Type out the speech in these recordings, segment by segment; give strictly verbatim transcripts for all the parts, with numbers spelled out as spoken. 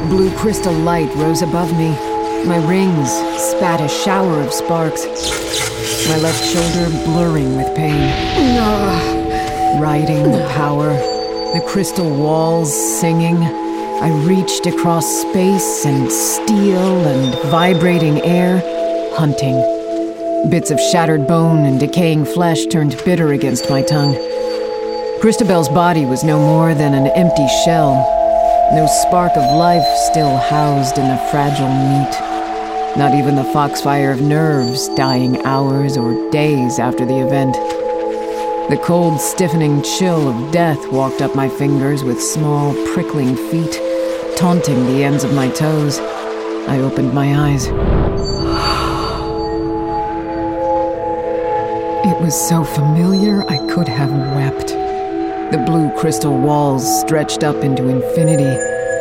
Blue crystal light rose above me. My rings spat a shower of sparks. My left shoulder blurring with pain. Riding the power, the crystal walls singing, I reached across space and steel and vibrating air, hunting. Bits of shattered bone and decaying flesh turned bitter against my tongue. Christabel's body was no more than an empty shell. No spark of life still housed in the fragile meat. Not even the foxfire of nerves dying hours or days after the event. The cold, stiffening chill of death walked up my fingers with small, prickling feet, taunting the ends of my toes. I opened my eyes. It was so familiar I could have wept. The blue crystal walls stretched up into infinity.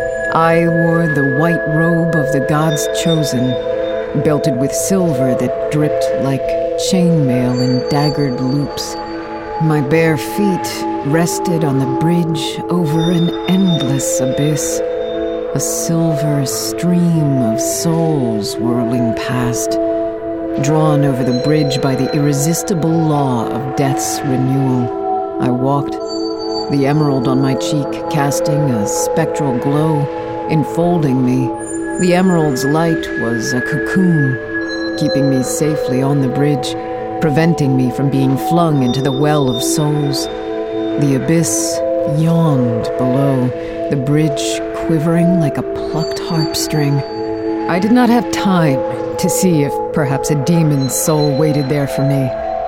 I wore the white robe of the gods chosen, belted with silver that dripped like chainmail in daggered loops. My bare feet rested on the bridge over an endless abyss, a silver stream of souls whirling past, drawn over the bridge by the irresistible law of death's renewal. I walked, the emerald on my cheek casting a spectral glow, enfolding me. The emerald's light was a cocoon, keeping me safely on the bridge, preventing me from being flung into the well of souls. The abyss yawned below, the bridge quivering like a plucked harp string. I did not have time to see if perhaps a demon's soul waited there for me.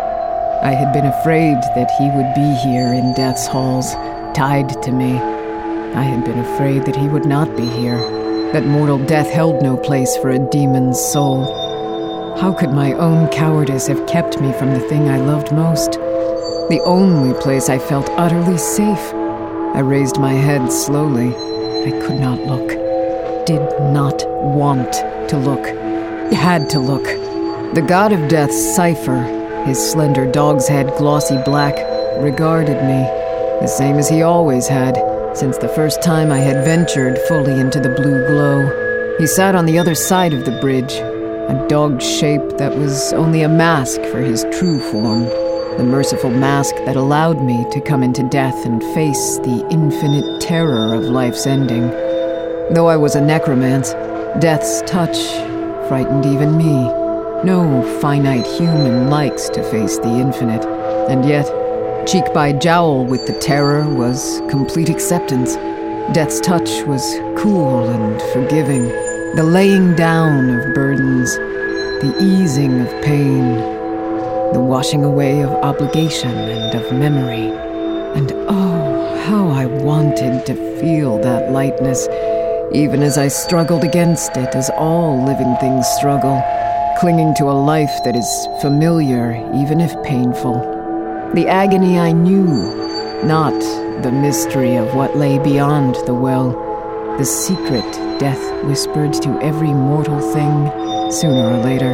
I had been afraid that he would be here in death's halls, tied to me. I had been afraid that he would not be here, that mortal death held no place for a demon's soul. How could my own cowardice have kept me from the thing I loved most? The only place I felt utterly safe. I raised my head slowly. I could not look. Did not want to look. Had to look. The god of death's cipher, his slender dog's head glossy black, regarded me, the same as he always had, since the first time I had ventured fully into the blue glow. He sat on the other side of the bridge, a dog shape that was only a mask for his true form, the merciful mask that allowed me to come into death and face the infinite terror of life's ending. Though I was a necromance, death's touch frightened even me. No finite human likes to face the infinite, and yet, cheek by jowl with the terror was complete acceptance. Death's touch was cool and forgiving, the laying down of burdens, the easing of pain, the washing away of obligation and of memory. And oh, how I wanted to feel that lightness, even as I struggled against it as all living things struggle, clinging to a life that is familiar even if painful. The agony I knew, not the mystery of what lay beyond the well, the secret death whispered to every mortal thing sooner or later.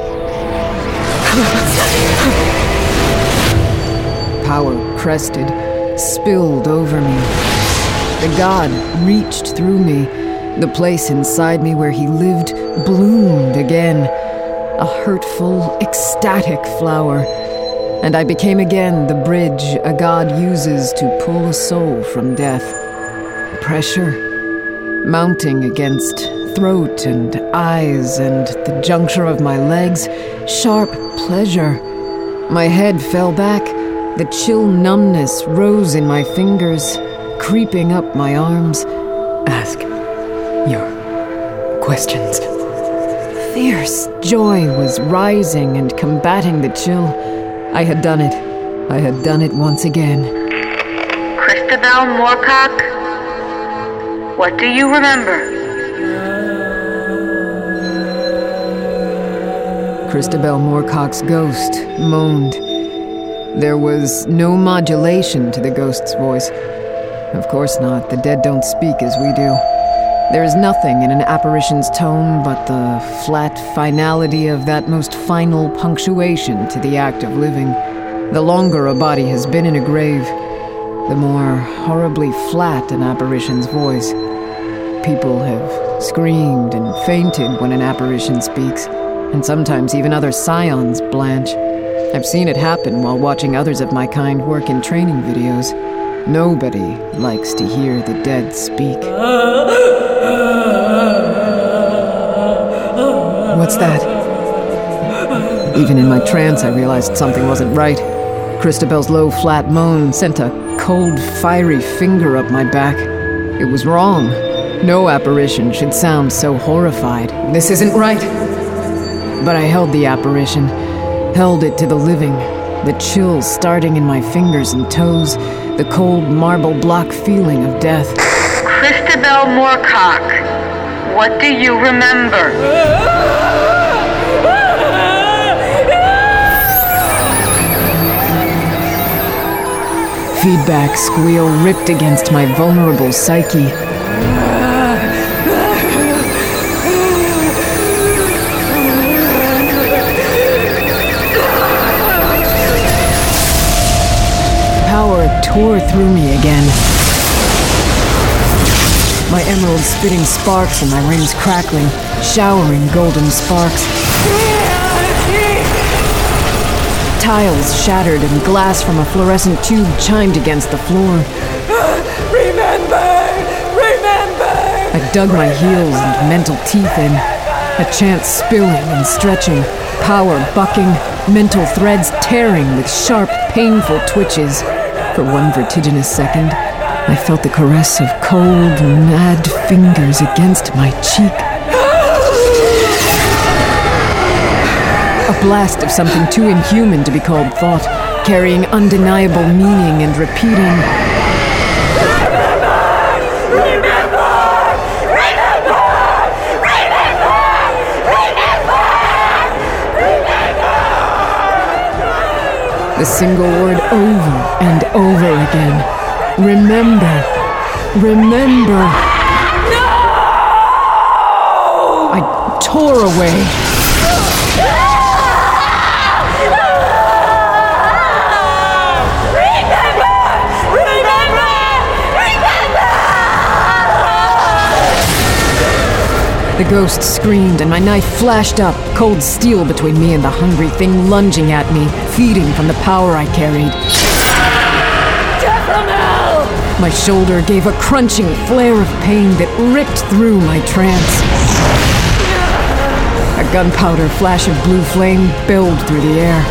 Power crested, spilled over me. The god reached through me. The place inside me where he lived bloomed again, a hurtful, ecstatic flower, and I became again the bridge a god uses to pull a soul from death. Pressure, mounting against throat and eyes and the juncture of my legs, sharp pleasure. My head fell back, the chill numbness rose in my fingers, creeping up my arms. Ask your questions. Fierce joy was rising and combating the chill. I had done it. I had done it once again. Christabel Moorcock, what do you remember? Christabel Moorcock's ghost moaned. There was no modulation to the ghost's voice. Of course not. The dead don't speak as we do. There is nothing in an apparition's tone but the flat finality of that most final punctuation to the act of living. The longer a body has been in a grave, the more horribly flat an apparition's voice. people have screamed and fainted when an apparition speaks, and sometimes even other scions blanch. I've seen it happen while watching others of my kind work in training videos. Nobody likes to hear the dead speak. What's that? Even in my trance, I realized something wasn't right. Christabel's low, flat moan sent a cold, fiery finger up my back. It was wrong. No apparition should sound so horrified. This isn't right. But I held the apparition, held it to the living, the chills starting in my fingers and toes, the cold marble block feeling of death. Christabel Moorcock, what do you remember? Feedback squeal ripped against my vulnerable psyche. Power tore through me again. My emerald spitting sparks and my rings crackling, showering golden sparks. Tiles shattered and glass from a fluorescent tube chimed against the floor. Remember! Remember! I dug my heels and mental teeth in, a chant spilling and stretching, power bucking, mental threads tearing with sharp, painful twitches. For one vertiginous second, I felt the caress of cold, mad fingers against my cheek. A blast of something too inhuman to be called thought, carrying undeniable meaning and repeating. Remember! Remember! Remember! Remember! Remember! The single word over and over again. Remember. Remember. No! I tore away. The ghost screamed, and my knife flashed up, cold steel between me and the hungry thing lunging at me, feeding from the power I carried. Jeffremel! My shoulder gave a crunching flare of pain that ripped through my trance. A gunpowder flash of blue flame billowed through the air.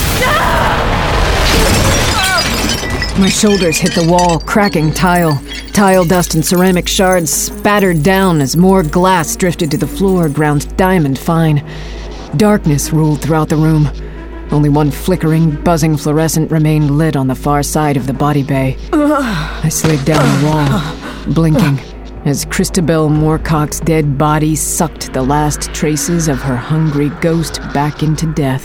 My shoulders hit the wall, cracking tile. Tile dust and ceramic shards spattered down as more glass drifted to the floor, ground diamond fine. Darkness ruled throughout the room. Only one flickering, buzzing fluorescent remained lit on the far side of the body bay. I slid down the wall, blinking, as Christabel Moorcock's dead body sucked the last traces of her hungry ghost back into death.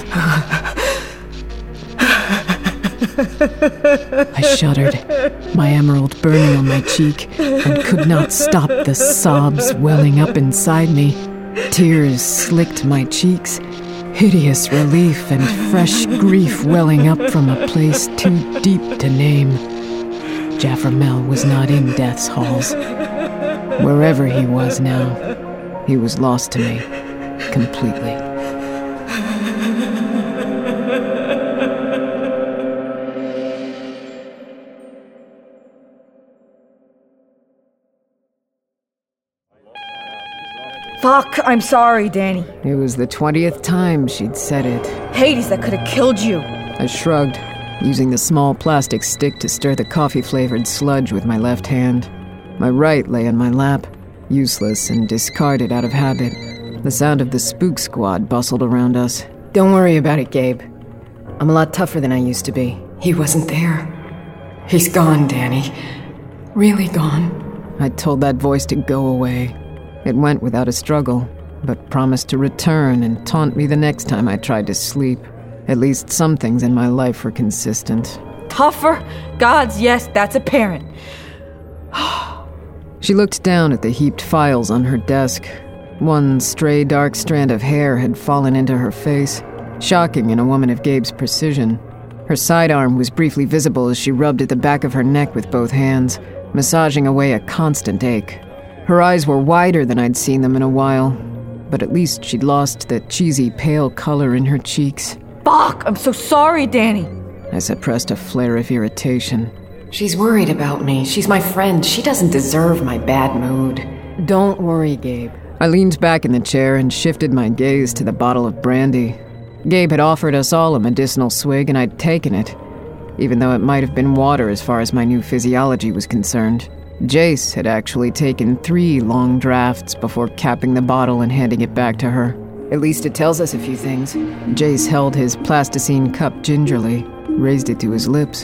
I shuddered, my emerald burning on my cheek, and could not stop the sobs welling up inside me. Tears slicked my cheeks, hideous relief and fresh grief welling up from a place too deep to name. Jeffremel was not in death's halls. Wherever he was now, he was lost to me, completely. Fuck, I'm sorry, Danny. It was the twentieth time she'd said it. Hades, that could have killed you. I shrugged, using the small plastic stick to stir the coffee-flavored sludge with my left hand. My right lay on my lap, useless and discarded out of habit. The sound of the spook squad bustled around us. Don't worry about it, Gabe. I'm a lot tougher than I used to be. He wasn't there. He's gone, Danny. Really gone. I told that voice to go away. It went without a struggle, but promised to return and taunt me the next time I tried to sleep. At least some things in my life were consistent. Tougher? Gods, yes, that's apparent. She looked down at the heaped files on her desk. One stray dark strand of hair had fallen into her face, shocking in a woman of Gabe's precision. Her sidearm was briefly visible as she rubbed at the back of her neck with both hands, massaging away a constant ache. Her eyes were wider than I'd seen them in a while, but at least she'd lost the cheesy pale color in her cheeks. Fuck, I'm so sorry, Danny. I suppressed a flare of irritation. She's worried about me. She's my friend. She doesn't deserve my bad mood. Don't worry, Gabe. I leaned back in the chair and shifted my gaze to the bottle of brandy. Gabe had offered us all a medicinal swig, and I'd taken it, even though it might have been water as far as my new physiology was concerned. Jace had actually taken three long drafts before capping the bottle and handing it back to her. At least it tells us a few things. Jace held his plasticine cup gingerly, raised it to his lips.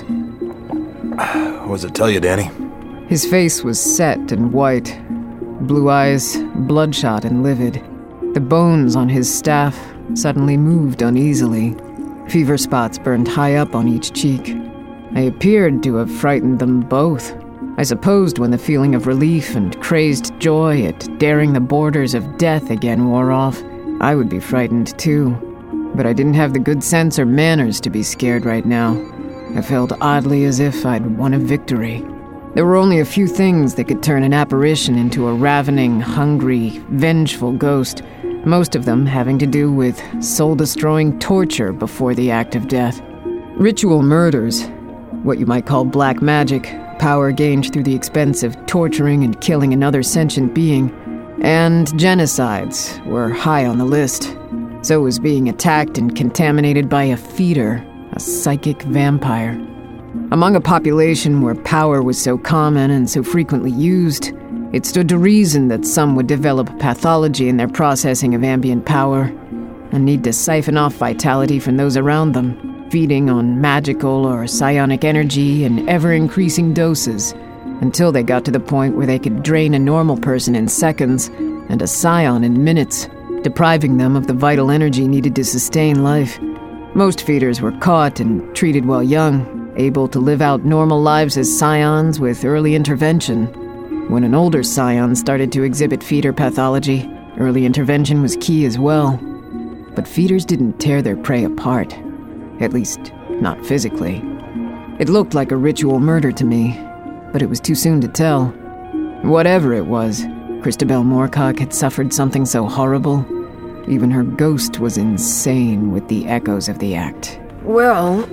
What does it tell you, Danny? His face was set and white, blue eyes bloodshot and livid. The bones on his staff suddenly moved uneasily. Fever spots burned high up on each cheek. I appeared to have frightened them both. I supposed when the feeling of relief and crazed joy at daring the borders of death again wore off, I would be frightened too. But I didn't have the good sense or manners to be scared right now. I felt oddly as if I'd won a victory. There were only a few things that could turn an apparition into a ravening, hungry, vengeful ghost, most of them having to do with soul-destroying torture before the act of death. Ritual murders, what you might call black magic, power gained through the expense of torturing and killing another sentient being, and genocides were high on the list. So was being attacked and contaminated by a feeder, a psychic vampire. Among a population where power was so common and so frequently used, it stood to reason that some would develop pathology in their processing of ambient power and need to siphon off vitality from those around them, feeding on magical or psionic energy in ever-increasing doses until they got to the point where they could drain a normal person in seconds and a scion in minutes, depriving them of the vital energy needed to sustain life. Most feeders were caught and treated while young, able to live out normal lives as scions with early intervention. When an older scion started to exhibit feeder pathology, early intervention was key as well. But feeders didn't tear their prey apart. At least, not physically. It looked like a ritual murder to me, but it was too soon to tell. Whatever it was, Christabel Moorcock had suffered something so horrible, even her ghost was insane with the echoes of the act. Well...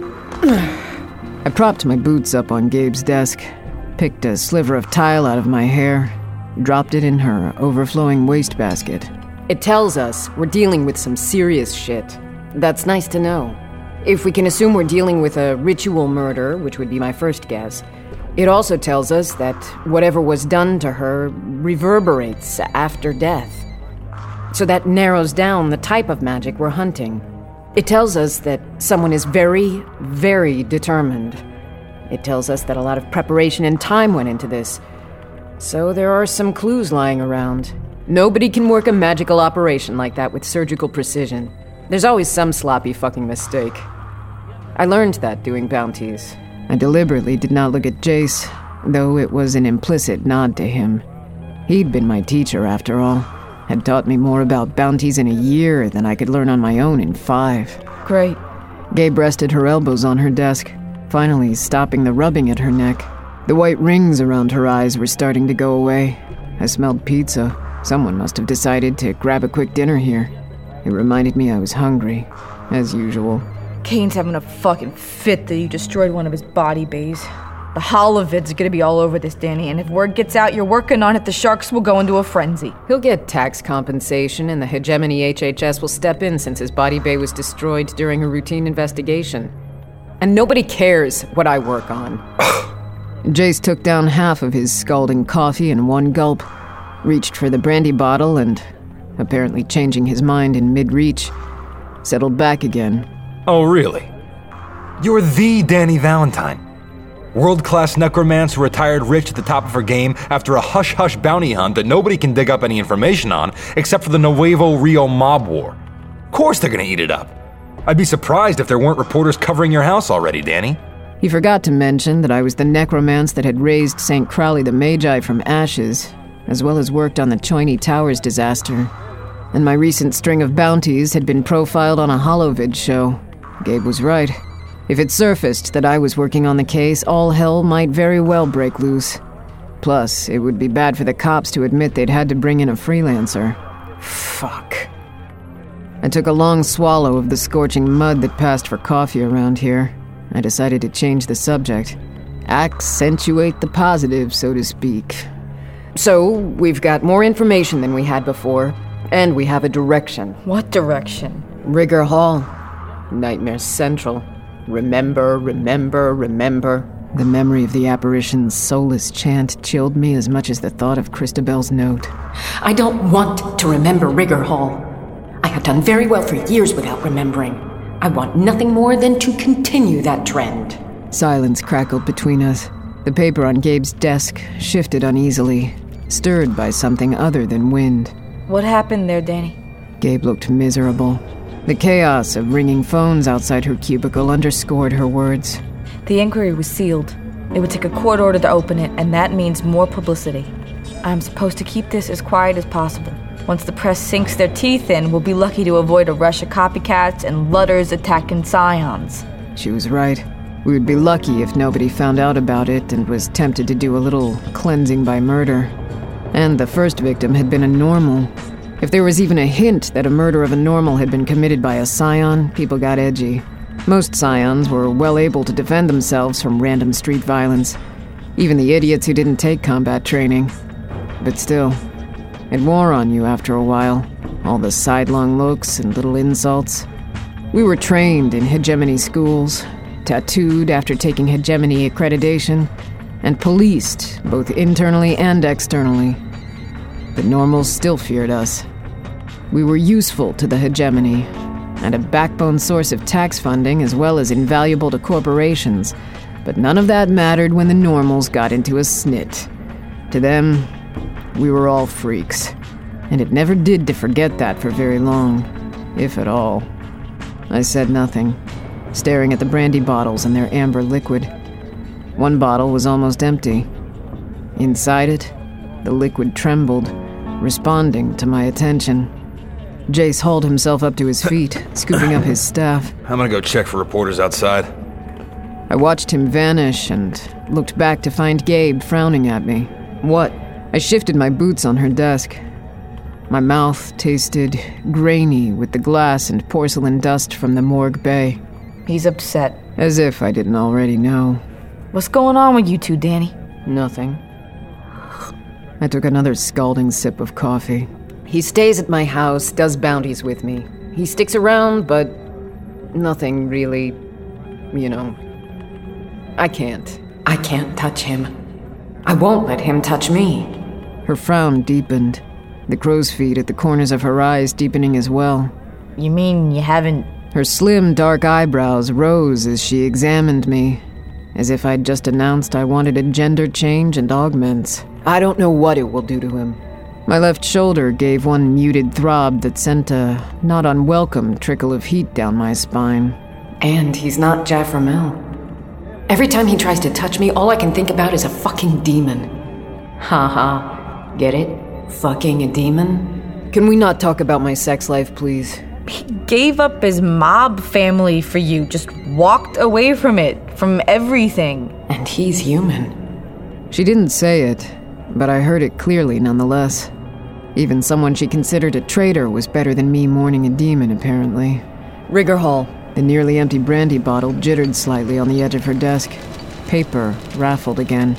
I propped my boots up on Gabe's desk, picked a sliver of tile out of my hair, dropped it in her overflowing wastebasket. It tells us we're dealing with some serious shit. That's nice to know. If we can assume we're dealing with a ritual murder, which would be my first guess, it also tells us that whatever was done to her reverberates after death. So that narrows down the type of magic we're hunting. It tells us that someone is very, very determined. It tells us that a lot of preparation and time went into this. So there are some clues lying around. Nobody can work a magical operation like that with surgical precision. There's always some sloppy fucking mistake. I learned that doing bounties. I deliberately did not look at Jace, though it was an implicit nod to him. He'd been my teacher, after all. Had taught me more about bounties in a year than I could learn on my own in five. Great. Gabe rested her elbows on her desk, finally stopping the rubbing at her neck. The white rings around her eyes were starting to go away. I smelled pizza. Someone must have decided to grab a quick dinner here. It reminded me I was hungry, as usual. Kane's having a fucking fit that you destroyed one of his body bays. The holovids are gonna be all over this, Danny, and if word gets out you're working on it, the Sharks will go into a frenzy. He'll get tax compensation, and the Hegemony H H S will step in since his body bay was destroyed during a routine investigation. And nobody cares what I work on. Jace took down half of his scalding coffee in one gulp, reached for the brandy bottle and, apparently changing his mind in mid-reach, settled back again. Oh, really? You're the Danny Valentine. World-class necromancer retired rich at the top of her game after a hush-hush bounty hunt that nobody can dig up any information on except for the Nuevo Rio mob war. Of course they're gonna eat it up. I'd be surprised if there weren't reporters covering your house already, Danny. He forgot to mention that I was the necromance that had raised Saint Crowley the Magi from ashes, as well as worked on the Choini Towers disaster. And my recent string of bounties had been profiled on a holovid show. Gabe was right. If it surfaced that I was working on the case, all hell might very well break loose. Plus, it would be bad for the cops to admit they'd had to bring in a freelancer. Fuck. I took a long swallow of the scorching mud that passed for coffee around here. I decided to change the subject. Accentuate the positive, so to speak. So, we've got more information than we had before, and we have a direction. What direction? Rigger Hall. Nightmare Central. Remember, remember, remember. The memory of the apparition's soulless chant chilled me as much as the thought of Christabel's note. I don't want to remember Rigger Hall. I have done very well for years without remembering. I want nothing more than to continue that trend. Silence crackled between us. The paper on Gabe's desk shifted uneasily, stirred by something other than wind. What happened there, Danny? Gabe looked miserable. The chaos of ringing phones outside her cubicle underscored her words. The inquiry was sealed. It would take a court order to open it, and that means more publicity. I'm supposed to keep this as quiet as possible. Once the press sinks their teeth in, we'll be lucky to avoid a rush of copycats and Ludders attacking Scions. She was right. We would be lucky if nobody found out about it and was tempted to do a little cleansing by murder. And the first victim had been a normal. If there was even a hint that a murder of a normal had been committed by a Scion, people got edgy. Most Scions were well able to defend themselves from random street violence, even the idiots who didn't take combat training. But still, it wore on you after a while, all the sidelong looks and little insults. We were trained in hegemony schools, tattooed after taking hegemony accreditation, and policed both internally and externally. The normals still feared us. We were useful to the hegemony, and a backbone source of tax funding as well as invaluable to corporations, but none of that mattered when the normals got into a snit. To them, we were all freaks, and it never did to forget that for very long, if at all. I said nothing, staring at the brandy bottles and their amber liquid. One bottle was almost empty. Inside it, the liquid trembled, responding to my attention. Jace hauled himself up to his feet, scooping up his staff. I'm gonna go check for reporters outside. I watched him vanish and looked back to find Gabe frowning at me. What? I shifted my boots on her desk. My mouth tasted grainy with the glass and porcelain dust from the morgue bay. He's upset. As if I didn't already know. What's going on with you two, Danny? Nothing. I took another scalding sip of coffee. He stays at my house, does bounties with me. He sticks around, but nothing really, you know. I can't. I can't touch him. I won't let him touch me. Her frown deepened, the crow's feet at the corners of her eyes deepening as well. You mean you haven't... Her slim, dark eyebrows rose as she examined me, as if I'd just announced I wanted a gender change and augments. I don't know what it will do to him. My left shoulder gave one muted throb that sent a not unwelcome trickle of heat down my spine. And he's not Jafframel. Every time he tries to touch me, all I can think about is a fucking demon. Ha ha. Get it? Fucking a demon? Can we not talk about my sex life, please? He gave up his mob family for you, just walked away from it, from everything. And he's human. She didn't say it, but I heard it clearly nonetheless. Even someone she considered a traitor was better than me mourning a demon, apparently. Rigger Hall. The nearly empty brandy bottle jittered slightly on the edge of her desk. Paper raffled again.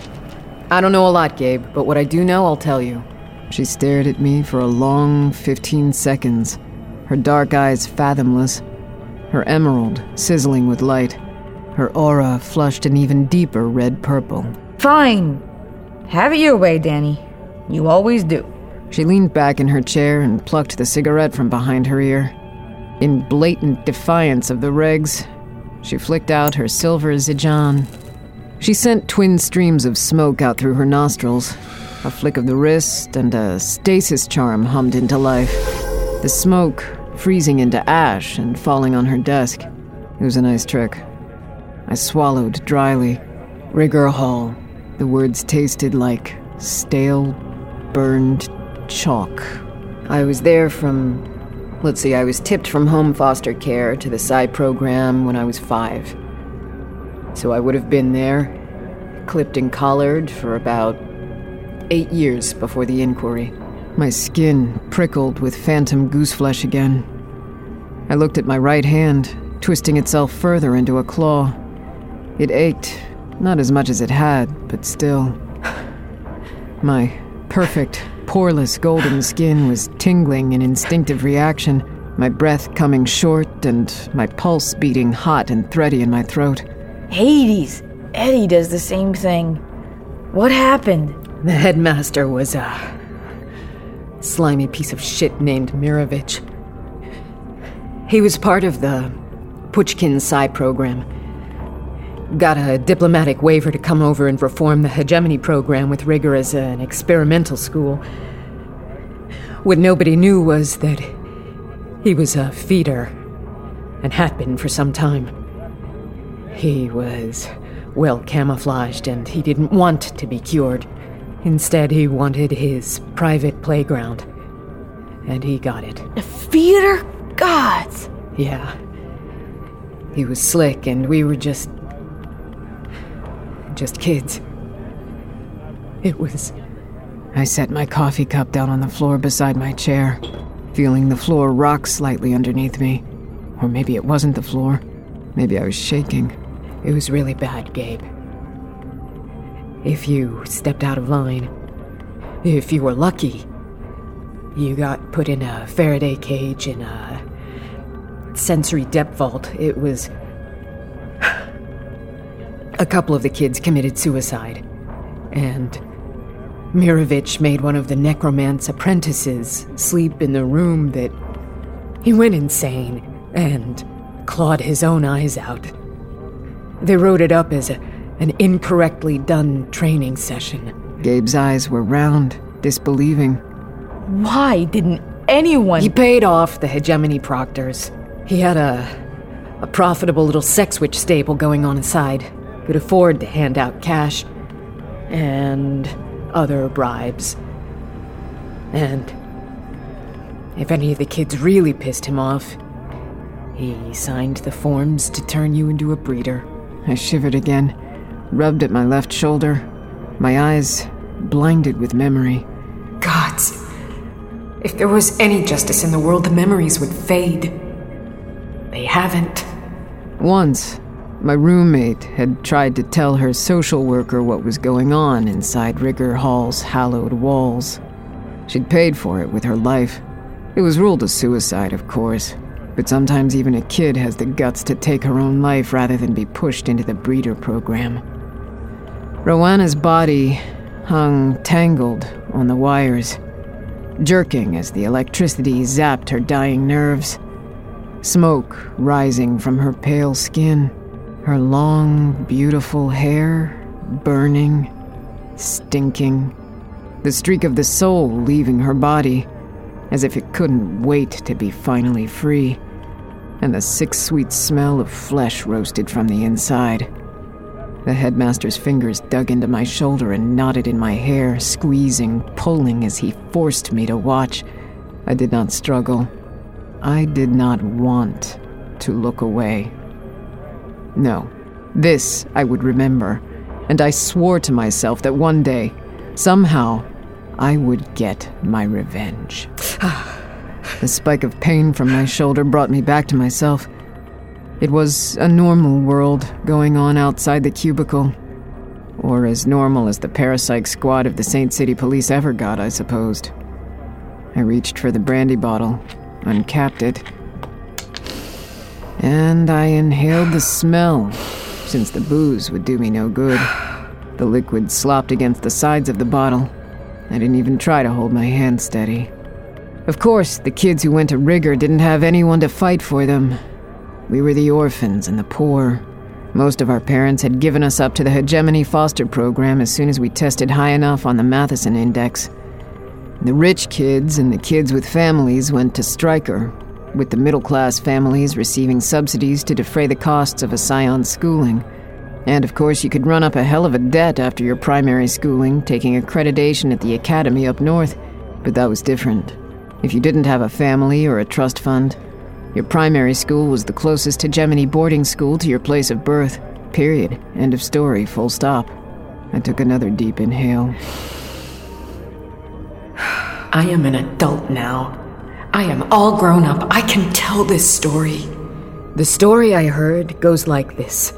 I don't know a lot, Gabe, but what I do know, I'll tell you. She stared at me for a long fifteen seconds, her dark eyes fathomless, her emerald sizzling with light, her aura flushed an even deeper red-purple. Fine. Have it your way, Danny. You always do. She leaned back in her chair and plucked the cigarette from behind her ear. In blatant defiance of the regs, she flicked out her silver Zijan. She sent twin streams of smoke out through her nostrils. A flick of the wrist and a stasis charm hummed into life. The smoke freezing into ash and falling on her desk. It was a nice trick. I swallowed dryly. Rigger Hall. The words tasted like stale, burned chalk. I was there from... Let's see, I was tipped from home foster care to the Psi program when I was five. So I would have been there, clipped and collared for about eight years before the inquiry. My skin prickled with phantom gooseflesh again. I looked at my right hand, twisting itself further into a claw. It ached, not as much as it had, but still. My perfect, poreless golden skin was tingling in instinctive reaction, my breath coming short and my pulse beating hot and thready in my throat. Hades! Eddie does the same thing. What happened? The headmaster was a slimy piece of shit named Mirovich. He was part of the Puchkin Psi program. Got a diplomatic waiver to come over and reform the hegemony program with rigor as an experimental school. What nobody knew was that he was a feeder, and had been for some time. He was well camouflaged, and he didn't want to be cured. Instead, he wanted his private playground. And he got it. A feeder? Gods! Yeah. He was slick, and we were just... just kids. It was... I set my coffee cup down on the floor beside my chair, feeling the floor rock slightly underneath me. Or maybe it wasn't the floor. Maybe I was shaking. It was really bad, Gabe. If you stepped out of line, if you were lucky, you got put in a Faraday cage in a sensory depth vault. It was... A couple of the kids committed suicide, and Mirovich made one of the necromance apprentices sleep in the room that... He went insane and clawed his own eyes out. They wrote it up as a, an incorrectly done training session. Gabe's eyes were round, disbelieving. Why didn't anyone... He paid off the hegemony proctors. He had a, a profitable little sex witch stable going on inside. Could afford to hand out cash and other bribes. And if any of the kids really pissed him off, he signed the forms to turn you into a breeder. I shivered again, rubbed at my left shoulder, my eyes blinded with memory. Gods, if there was any justice in the world, the memories would fade. They haven't. Once, my roommate had tried to tell her social worker what was going on inside Rigger Hall's hallowed walls. She'd paid for it with her life. It was ruled a suicide, of course, but sometimes even a kid has the guts to take her own life rather than be pushed into the breeder program. Rowanna's body hung tangled on the wires, jerking as the electricity zapped her dying nerves. Smoke rising from her pale skin, her long, beautiful hair burning, stinking. The streak of the soul leaving her body, as if it couldn't wait to be finally free. And the sick, sweet smell of flesh roasted from the inside. The headmaster's fingers dug into my shoulder and knotted in my hair, squeezing, pulling as he forced me to watch. I did not struggle. I did not want to look away. No, this I would remember, and I swore to myself that one day, somehow, I would get my revenge. The spike of pain from my shoulder brought me back to myself. It was a normal world going on outside the cubicle. Or as normal as the parapsych squad of the Saint City Police ever got, I supposed. I reached for the brandy bottle, uncapped it, and I inhaled the smell, since the booze would do me no good. The liquid slopped against the sides of the bottle. I didn't even try to hold my hand steady. Of course, the kids who went to Rigger didn't have anyone to fight for them. We were the orphans and the poor. Most of our parents had given us up to the hegemony foster program as soon as we tested high enough on the Matheson Index. The rich kids and the kids with families went to Stryker, with the middle-class families receiving subsidies to defray the costs of a scion's schooling. And of course, you could run up a hell of a debt after your primary schooling, taking accreditation at the academy up north. But that was different. If you didn't have a family or a trust fund, your primary school was the closest hegemony boarding school to your place of birth. Period. End of story. Full stop. I took another deep inhale. I am an adult now. I am all grown up. I can tell this story. The story I heard goes like this.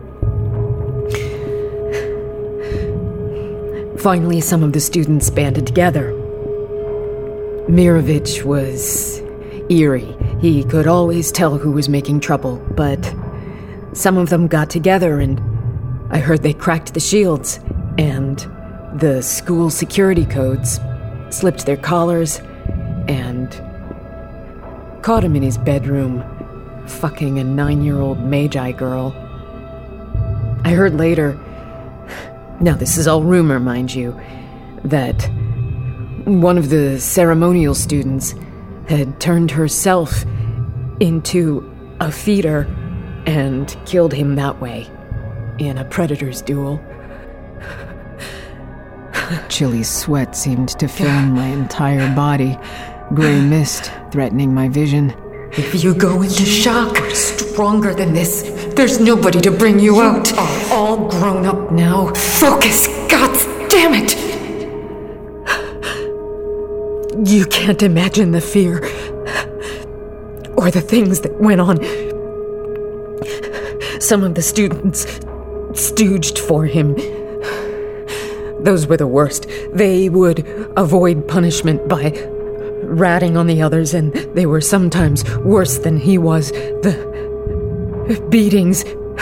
Finally, some of the students banded together. Mirovich was eerie. He could always tell who was making trouble, but some of them got together and I heard they cracked the shields and the school security codes, slipped their collars, and caught him in his bedroom, fucking a nine-year-old Magi girl. I heard later, now this is all rumor, mind you, that one of the ceremonial students had turned herself into a feeder and killed him that way, in a predator's duel. Chilly sweat seemed to fill my entire body, gray mist threatening my vision. If you go into shock, you're stronger than this. There's nobody to bring you out. You are all grown up now. Focus, God damn it! You can't imagine the fear or the things that went on. Some of the students stooged for him. Those were the worst. They would avoid punishment by ratting on the others, and they were sometimes worse than he was. The beatings.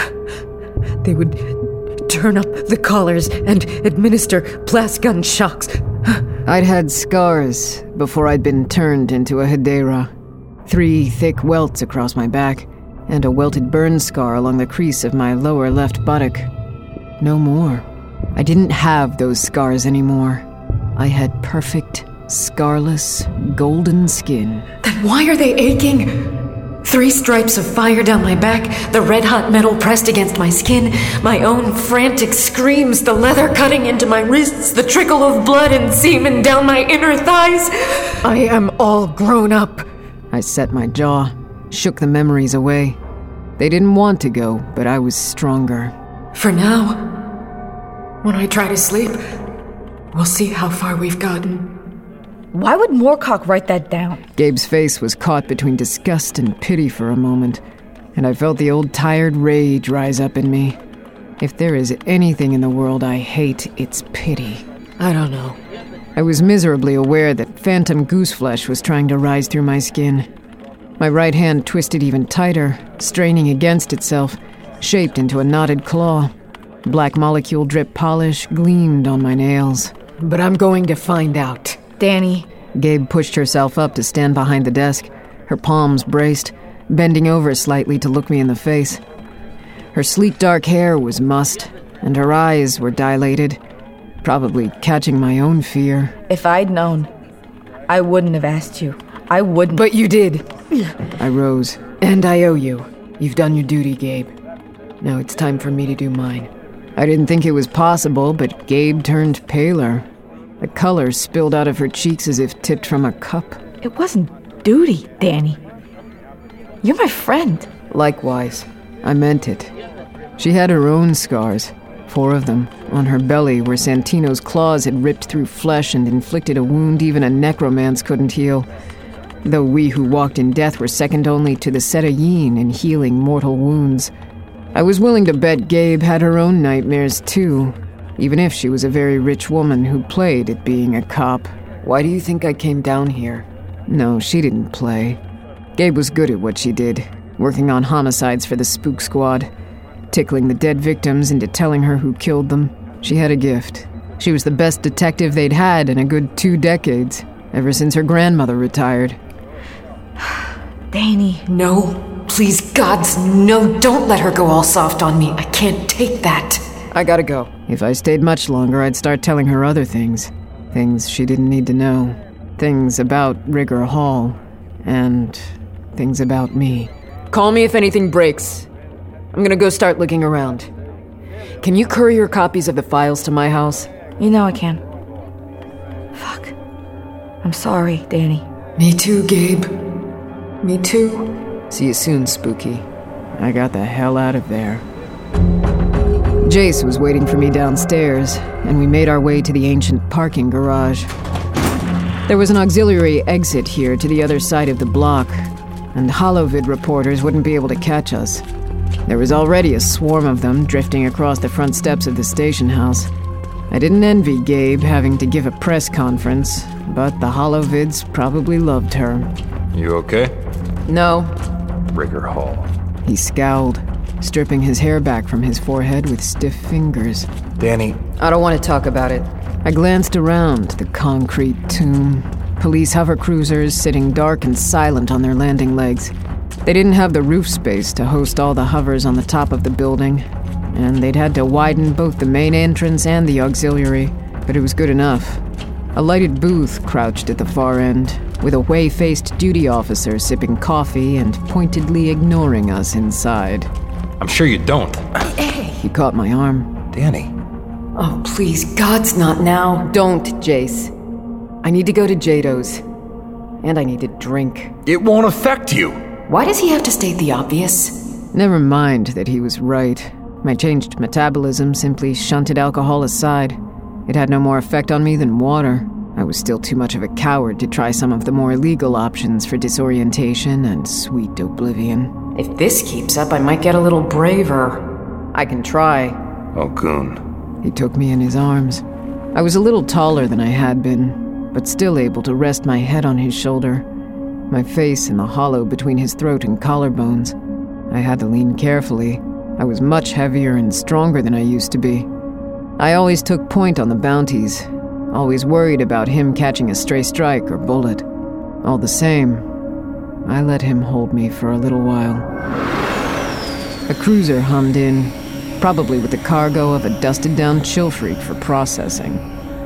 They would turn up the collars and administer blast gun shocks. I'd had scars before I'd been turned into a Hedera. Three thick welts across my back, and a welted burn scar along the crease of my lower left buttock. No more. I didn't have those scars anymore. I had perfect, scarless, golden skin. Then why are they aching? Three stripes of fire down my back, the red-hot metal pressed against my skin, my own frantic screams, the leather cutting into my wrists, the trickle of blood and semen down my inner thighs. I am all grown up. I set my jaw, shook the memories away. They didn't want to go, but I was stronger. For now, when I try to sleep, we'll see how far we've gotten. Why would Moorcock write that down? Gabe's face was caught between disgust and pity for a moment, and I felt the old tired rage rise up in me. If there is anything in the world I hate, it's pity. I don't know. I was miserably aware that phantom gooseflesh was trying to rise through my skin. My right hand twisted even tighter, straining against itself, shaped into a knotted claw. Black molecule drip polish gleamed on my nails. But I'm going to find out. Danny. Gabe pushed herself up to stand behind the desk, her palms braced, bending over slightly to look me in the face. Her sleek dark hair was mussed, and her eyes were dilated, probably catching my own fear. If I'd known, I wouldn't have asked you. I wouldn't. But you did. I rose. And I owe you. You've done your duty, Gabe. Now it's time for me to do mine. I didn't think it was possible, but Gabe turned paler. The color spilled out of her cheeks as if tipped from a cup. It wasn't duty, Danny. You're my friend. Likewise. I meant it. She had her own scars. Four of them. On her belly, where Santino's claws had ripped through flesh and inflicted a wound even a necromance couldn't heal. Though we who walked in death were second only to the Setayin in healing mortal wounds. I was willing to bet Gabe had her own nightmares, too. Even if she was a very rich woman who played at being a cop. Why do you think I came down here? No, she didn't play. Gabe was good at what she did, working on homicides for the Spook Squad, tickling the dead victims into telling her who killed them. She had a gift. She was the best detective they'd had in a good two decades, ever since her grandmother retired. Danny. No, please, gods, no, don't let her go all soft on me. I can't take that. I gotta go. If I stayed much longer, I'd start telling her other things. Things she didn't need to know. Things about Rigger Hall. And things about me. Call me if anything breaks. I'm gonna go start looking around. Can you courier copies of the files to my house? You know I can. Fuck. I'm sorry, Danny. Me too, Gabe. Me too. See you soon, Spooky. I got the hell out of there. Jace was waiting for me downstairs, and we made our way to the ancient parking garage. There was an auxiliary exit here to the other side of the block, and Holovid reporters wouldn't be able to catch us. There was already a swarm of them drifting across the front steps of the station house. I didn't envy Gabe having to give a press conference, but the Holovids probably loved her. You okay? No. Rigger Hall. He scowled, stripping his hair back from his forehead with stiff fingers. Danny. I don't want to talk about it. I glanced around the concrete tomb. Police hover cruisers sitting dark and silent on their landing legs. They didn't have the roof space to host all the hovers on the top of the building, and they'd had to widen both the main entrance and the auxiliary, but it was good enough. A lighted booth crouched at the far end, with a whey-faced duty officer sipping coffee and pointedly ignoring us inside. I'm sure you don't. Hey! He caught my arm. Danny. Oh, please, God's not now. Don't, Jace. I need to go to Jado's. And I need to drink. It won't affect you. Why does he have to state the obvious? Never mind that he was right. My changed metabolism simply shunted alcohol aside. It had no more effect on me than water. I was still too much of a coward to try some of the more legal options for disorientation and sweet oblivion. If this keeps up, I might get a little braver. I can try. Oh, Goon. He took me in his arms. I was a little taller than I had been, but still able to rest my head on his shoulder, my face in the hollow between his throat and collarbones. I had to lean carefully. I was much heavier and stronger than I used to be. I always took point on the bounties, always worried about him catching a stray strike or bullet. All the same, I let him hold me for a little while. A cruiser hummed in, probably with the cargo of a dusted-down chill freak for processing.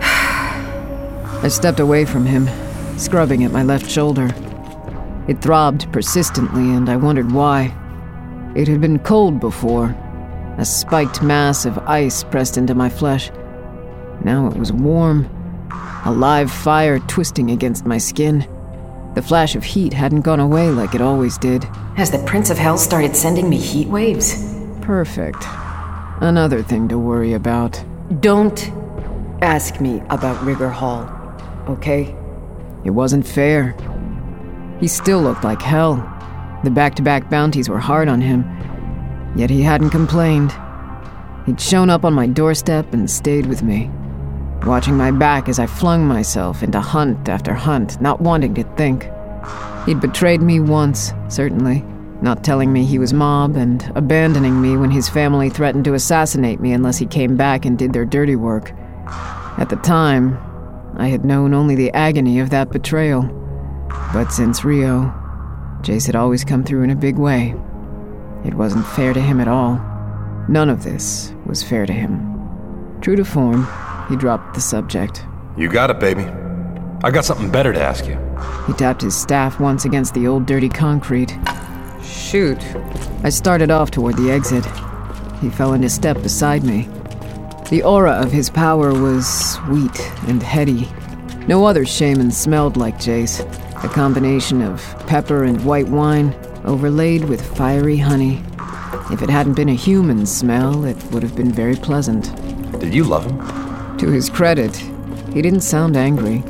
I stepped away from him, scrubbing at my left shoulder. It throbbed persistently, and I wondered why. It had been cold before, a spiked mass of ice pressed into my flesh. Now it was warm, a live fire twisting against my skin. The flash of heat hadn't gone away like it always did. Has the Prince of Hell started sending me heat waves? Perfect. Another thing to worry about. Don't ask me about Rigger Hall, okay? It wasn't fair. He still looked like hell. The back-to-back bounties were hard on him, yet he hadn't complained. He'd shown up on my doorstep and stayed with me, watching my back as I flung myself into hunt after hunt, not wanting to think. He'd betrayed me once, certainly, not telling me he was mob and abandoning me when his family threatened to assassinate me unless he came back and did their dirty work. At the time, I had known only the agony of that betrayal. But since Rio, Jace had always come through in a big way. It wasn't fair to him at all. None of this was fair to him. True to form, he dropped the subject. You got it, baby. I got something better to ask you. He tapped his staff once against the old dirty concrete. Shoot. I started off toward the exit. He fell into step beside me. The aura of his power was sweet and heady. No other shaman smelled like Jace. A combination of pepper and white wine, overlaid with fiery honey. If it hadn't been a human smell, it would have been very pleasant. Did you love him? To his credit, he didn't sound angry.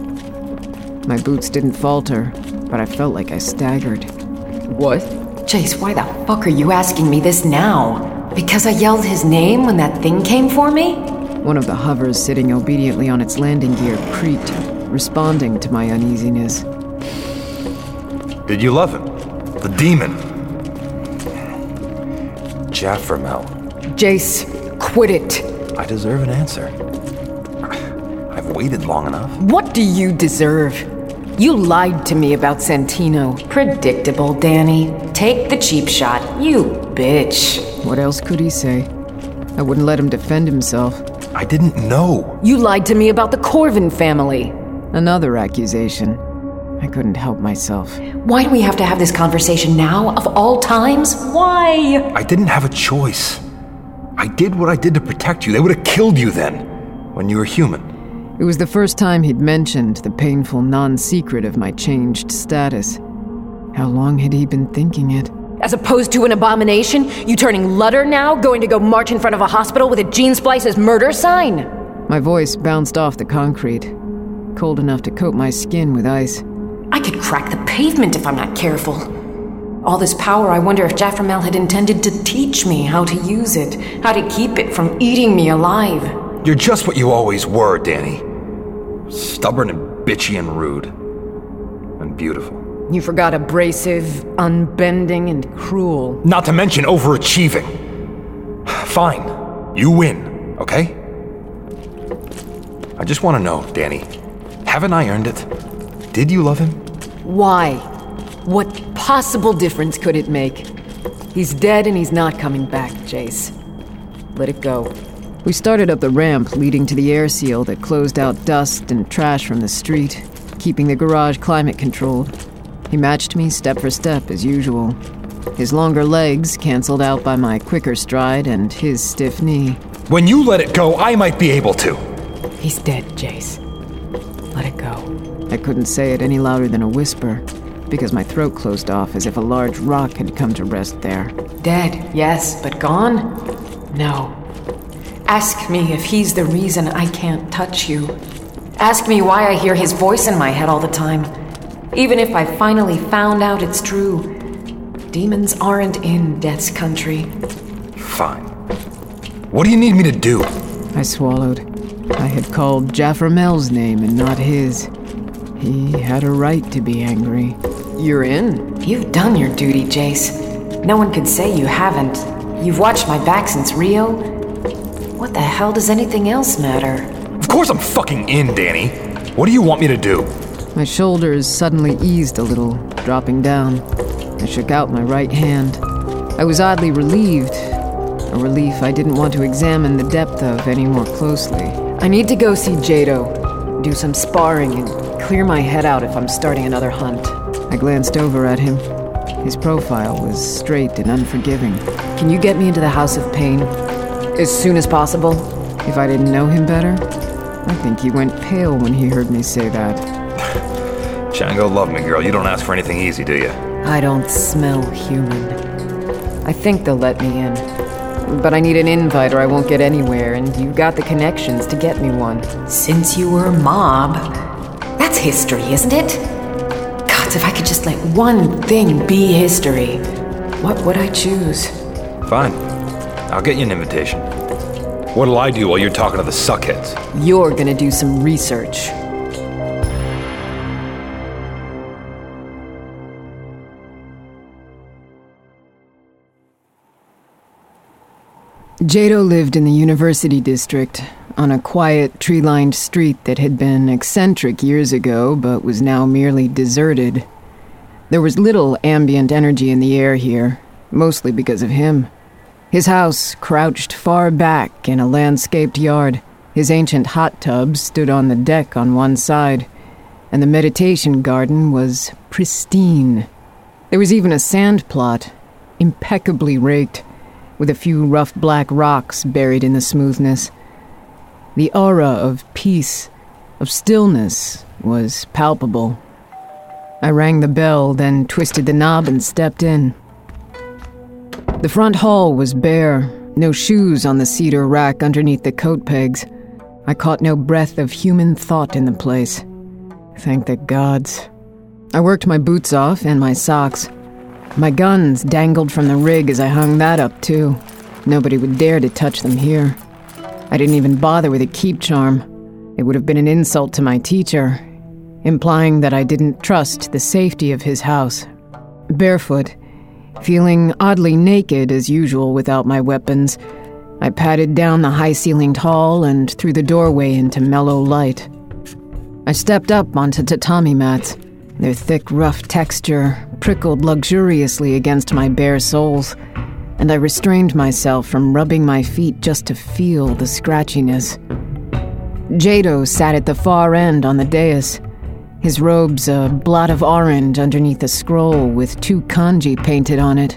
My boots didn't falter, but I felt like I staggered. What? Jace, why the fuck are you asking me this now? Because I yelled his name when that thing came for me? One of the hovers sitting obediently on its landing gear creaked, responding to my uneasiness. Did you love him? The demon? Jaffermel. Jace, quit it. I deserve an answer. I've waited long enough. What do you deserve? You lied to me about Santino. Predictable, Danny. Take the cheap shot, you bitch. What else could he say? I wouldn't let him defend himself. I didn't know. You lied to me about the Corvin family. Another accusation. I couldn't help myself. Why do we have to have this conversation now, of all times? Why? I didn't have a choice. I did what I did to protect you. They would have killed you then, when you were human. It was the first time he'd mentioned the painful non-secret of my changed status. How long had he been thinking it? As opposed to an abomination? You turning Lutter now, going to go march in front of a hospital with a Gene Splice's murder sign? My voice bounced off the concrete. cold enough to coat my skin with ice. I could crack the pavement if I'm not careful. All this power, I wonder if Jafframel had intended to teach me how to use it, how to keep it from eating me alive. You're just what you always were, Danny. Stubborn and bitchy and rude. And beautiful. You forgot abrasive, unbending, and cruel. Not to mention overachieving. Fine. You win, okay? I just want to know, Danny. Haven't I earned it? Did you love him? Why? What possible difference could it make? He's dead and he's not coming back, Jace. Let it go. We started up the ramp leading to the air seal that closed out dust and trash from the street, keeping the garage climate controlled. He matched me step for step as usual. His longer legs canceled out by my quicker stride and his stiff knee. When you let it go, I might be able to. He's dead, Jace. Let it go. I couldn't say it any louder than a whisper, because my throat closed off as if a large rock had come to rest there. Dead, yes, but gone? No. Ask me if he's the reason I can't touch you. Ask me why I hear his voice in my head all the time. Even if I finally found out it's true. Demons aren't in Death's country. Fine. What do you need me to do? I swallowed. I had called Jafframel's name and not his. He had a right to be angry. You're in. You've done your duty, Jace. No one could say you haven't. You've watched my back since Rio. What the hell does anything else matter? Of course I'm fucking in, Danny. What do you want me to do? My shoulders suddenly eased a little, dropping down. I shook out my right hand. I was oddly relieved. A relief I didn't want to examine the depth of any more closely. I need to go see Jado, do some sparring, and clear my head out if I'm starting another hunt. I glanced over at him. His profile was straight and unforgiving. Can you get me into the House of Pain? As soon as possible? If I didn't know him better, I think he went pale when he heard me say that. Django, love me, girl. You don't ask for anything easy, do you? I don't smell human. I think they'll let me in. But I need an invite or I won't get anywhere, and you've got the connections to get me one. Since you were a mob. That's history, isn't it? God, if I could just let one thing be history, what would I choose? Fine. I'll get you an invitation. What'll I do while you're talking to the suckheads? You're gonna do some research. Jado lived in the University District, on a quiet, tree-lined street that had been eccentric years ago, but was now merely deserted. There was little ambient energy in the air here, mostly because of him. His house crouched far back in a landscaped yard. His ancient hot tub stood on the deck on one side, and the meditation garden was pristine. There was even a sand plot, impeccably raked, with a few rough black rocks buried in the smoothness. The aura of peace, of stillness, was palpable. I rang the bell, then twisted the knob and stepped in. The front hall was bare, no shoes on the cedar rack underneath the coat pegs. I caught no breath of human thought in the place. Thank the gods. I worked my boots off and my socks. My guns dangled from the rig as I hung that up, too. Nobody would dare to touch them here. I didn't even bother with a keep charm. It would have been an insult to my teacher, implying that I didn't trust the safety of his house. Barefoot, feeling oddly naked as usual without my weapons, I padded down the high-ceilinged hall and through the doorway into mellow light. I stepped up onto tatami mats. Their thick, rough texture prickled luxuriously against my bare soles, and I restrained myself from rubbing my feet just to feel the scratchiness. Jado sat at the far end on the dais, his robes a blot of orange underneath a scroll with two kanji painted on it.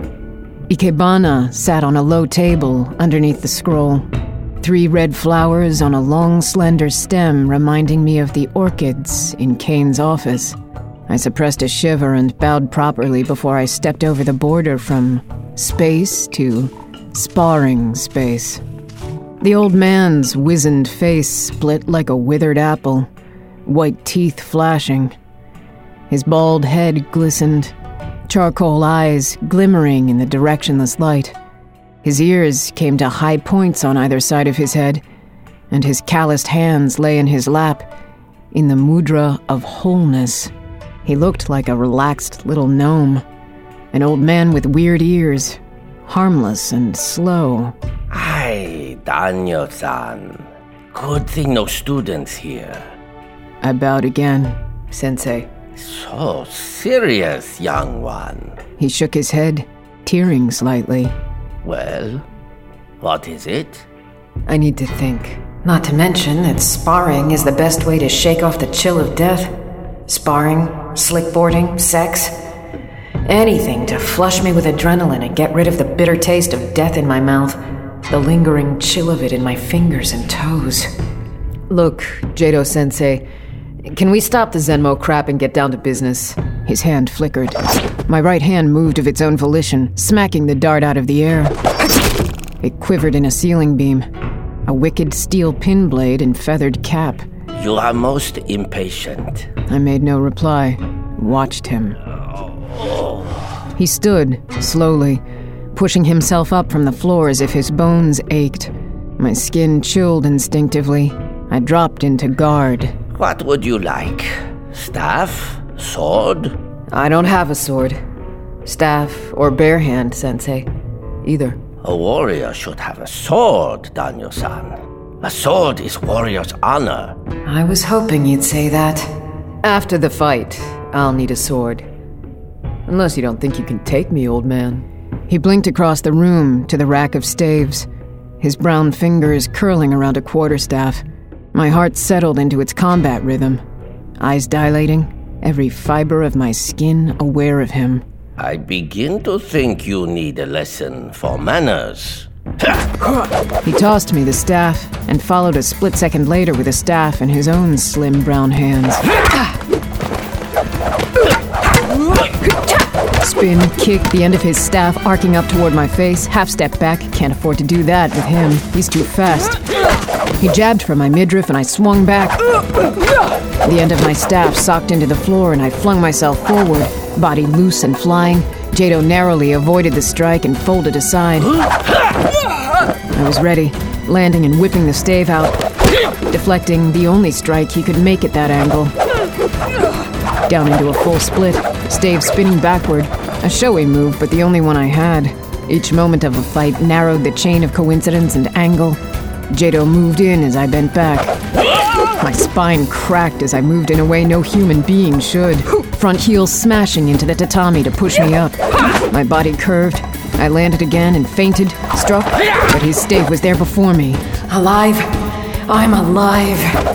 Ikebana sat on a low table underneath the scroll, three red flowers on a long, slender stem reminding me of the orchids in Kane's office. I suppressed a shiver and bowed properly before I stepped over the border from space to sparring space. The old man's wizened face split like a withered apple, white teeth flashing. His bald head glistened, charcoal eyes glimmering in the directionless light. His ears came to high points on either side of his head, and his calloused hands lay in his lap, in the mudra of wholeness. He looked like a relaxed little gnome, an old man with weird ears, harmless and slow. Hi, Danyo-san. Good thing no students here. I bowed again. Sensei. So serious, young one. He shook his head, tearing slightly. Well, what is it? I need to think. Not to mention that sparring is the best way to shake off the chill of death. Sparring, slickboarding, sex. Anything to flush me with adrenaline and get rid of the bitter taste of death in my mouth, the lingering chill of it in my fingers and toes. Look, Jado-sensei, can we stop the Zenmo crap and get down to business? His hand flickered. My right hand moved of its own volition, smacking the dart out of the air. It quivered in a ceiling beam, a wicked steel pin blade and feathered cap. You are most impatient. I made no reply, watched him. He stood, slowly, pushing himself up from the floor as if his bones ached. My skin chilled instinctively. I dropped into guard. What would you like? Staff? Sword? I don't have a sword. Staff or bare hand, Sensei. Either. A warrior should have a sword, Danyo-san. A sword is warrior's honor. I was hoping you'd say that. After the fight, I'll need a sword. Unless you don't think you can take me, old man. He blinked across the room to the rack of staves, his brown fingers curling around a quarterstaff. My heart settled into its combat rhythm, eyes dilating, every fiber of my skin aware of him. I begin to think you need a lesson for manners. He tossed me the staff and followed a split second later with a staff in his own slim brown hands. Spin, kick, the end of his staff arcing up toward my face, half step back, can't afford to do that with him, he's too fast. He jabbed for my midriff and I swung back. The end of my staff socked into the floor and I flung myself forward, body loose and flying. Jado narrowly avoided the strike and folded aside. I was ready, landing and whipping the stave out, deflecting the only strike he could make at that angle. Down into a full split, stave spinning backward, a showy move, but the only one I had. Each moment of a fight narrowed the chain of coincidence and angle. Jado moved in as I bent back. My spine cracked as I moved in a way no human being should, front heel smashing into the tatami to push me up. My body curved. I landed again and feinted, struck, but his stave was there before me. Alive. I'm alive.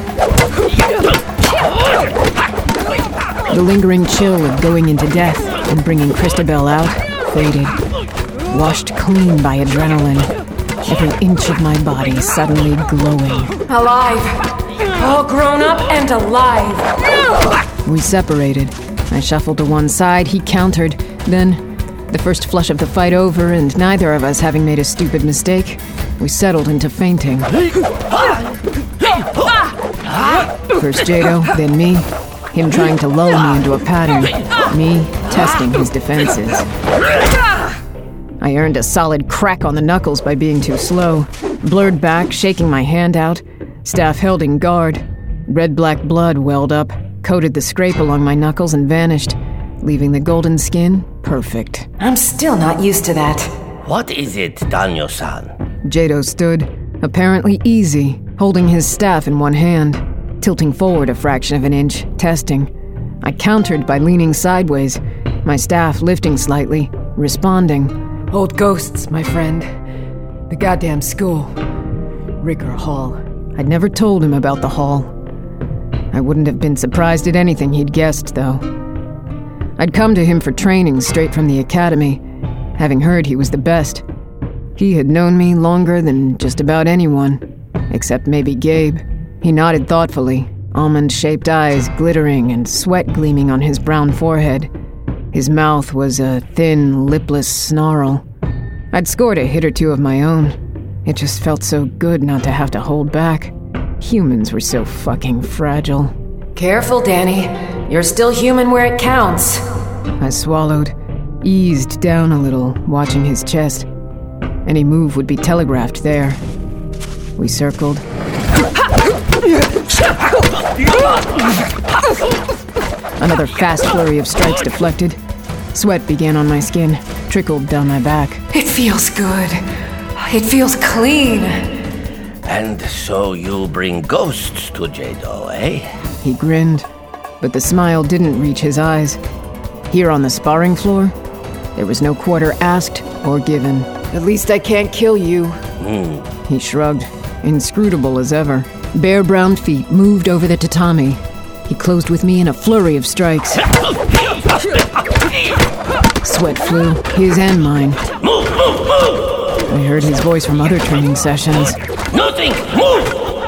The lingering chill of going into death and bringing Christabel out faded, washed clean by adrenaline, every inch of my body suddenly glowing. Alive. All grown up and alive. We separated. I shuffled to one side, he countered. Then, the first flush of the fight over and neither of us having made a stupid mistake, we settled into fainting. First Jado, then me. Him trying to lull me into a pattern. Me testing his defenses. I earned a solid crack on the knuckles by being too slow. Blurred back, shaking my hand out. Staff held in guard. Red-black blood welled up, coated the scrape along my knuckles and vanished, leaving the golden skin perfect. I'm still not used to that. What is it, Danyo-san? Jado stood, apparently easy, holding his staff in one hand, tilting forward a fraction of an inch, testing. I countered by leaning sideways, my staff lifting slightly, responding. Old ghosts, my friend. The goddamn school. Ricker Hall. I'd never told him about the hall. I wouldn't have been surprised at anything he'd guessed, though. I'd come to him for training straight from the academy, having heard he was the best. He had known me longer than just about anyone, except maybe Gabe. He nodded thoughtfully, almond-shaped eyes glittering and sweat gleaming on his brown forehead. His mouth was a thin, lipless snarl. I'd scored a hit or two of my own. It just felt so good not to have to hold back. Humans were so fucking fragile. Careful, Danny. You're still human where it counts. I swallowed, eased down a little, watching his chest. Any move would be telegraphed there. We circled. Another fast flurry of strikes deflected. Sweat began on my skin, trickled down my back. It feels good. It feels clean. And so you bring ghosts to Jado, eh? He grinned, but the smile didn't reach his eyes. Here on the sparring floor, there was no quarter asked or given. At least I can't kill you. Mm. He shrugged, inscrutable as ever. Bare brown feet moved over the tatami. He closed with me in a flurry of strikes. Sweat flew, his and mine. Move, move, move! I heard his voice from other training sessions. Nothing, move!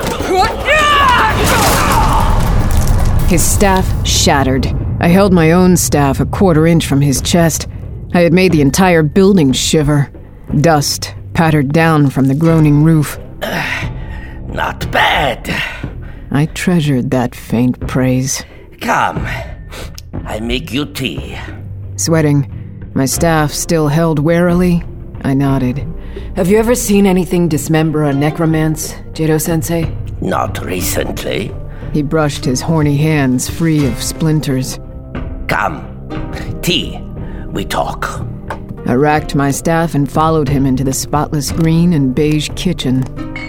His staff shattered. I held my own staff a quarter inch from his chest. I had made the entire building shiver. Dust pattered down from the groaning roof. Not bad. I treasured that faint praise. Come, I make you tea. Sweating, my staff still held warily, I nodded. Have you ever seen anything dismember a necromance, Jado-sensei? Not recently. He brushed his horny hands free of splinters. Come, tea, we talk. I racked my staff and followed him into the spotless green and beige kitchen.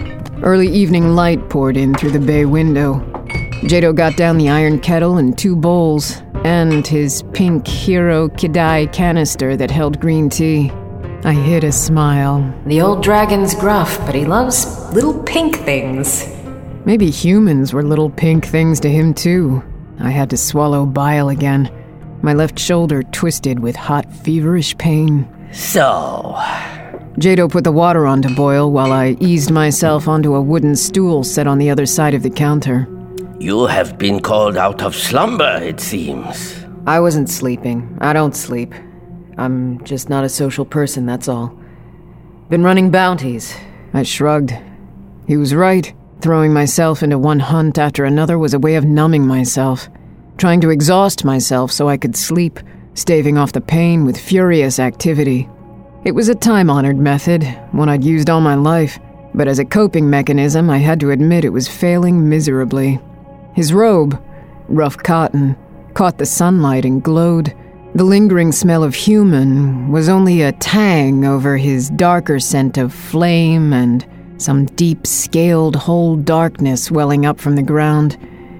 Early evening light poured in through the bay window. Jado got down the iron kettle and two bowls, and his pink Hero Kidai canister that held green tea. I hid a smile. The old dragon's gruff, but he loves little pink things. Maybe humans were little pink things to him, too. I had to swallow bile again. My left shoulder twisted with hot, feverish pain. So... Jado put the water on to boil while I eased myself onto a wooden stool set on the other side of the counter. You have been called out of slumber, it seems. I wasn't sleeping. I don't sleep. I'm just not a social person, that's all. Been running bounties. I shrugged. He was right. Throwing myself into one hunt after another was a way of numbing myself. Trying to exhaust myself so I could sleep, staving off the pain with furious activity. It was a time-honored method, one I'd used all my life, but as a coping mechanism, I had to admit it was failing miserably. His robe, rough cotton, caught the sunlight and glowed. The lingering smell of human was only a tang over his darker scent of flame and some deep, scaled whole darkness welling up from the ground.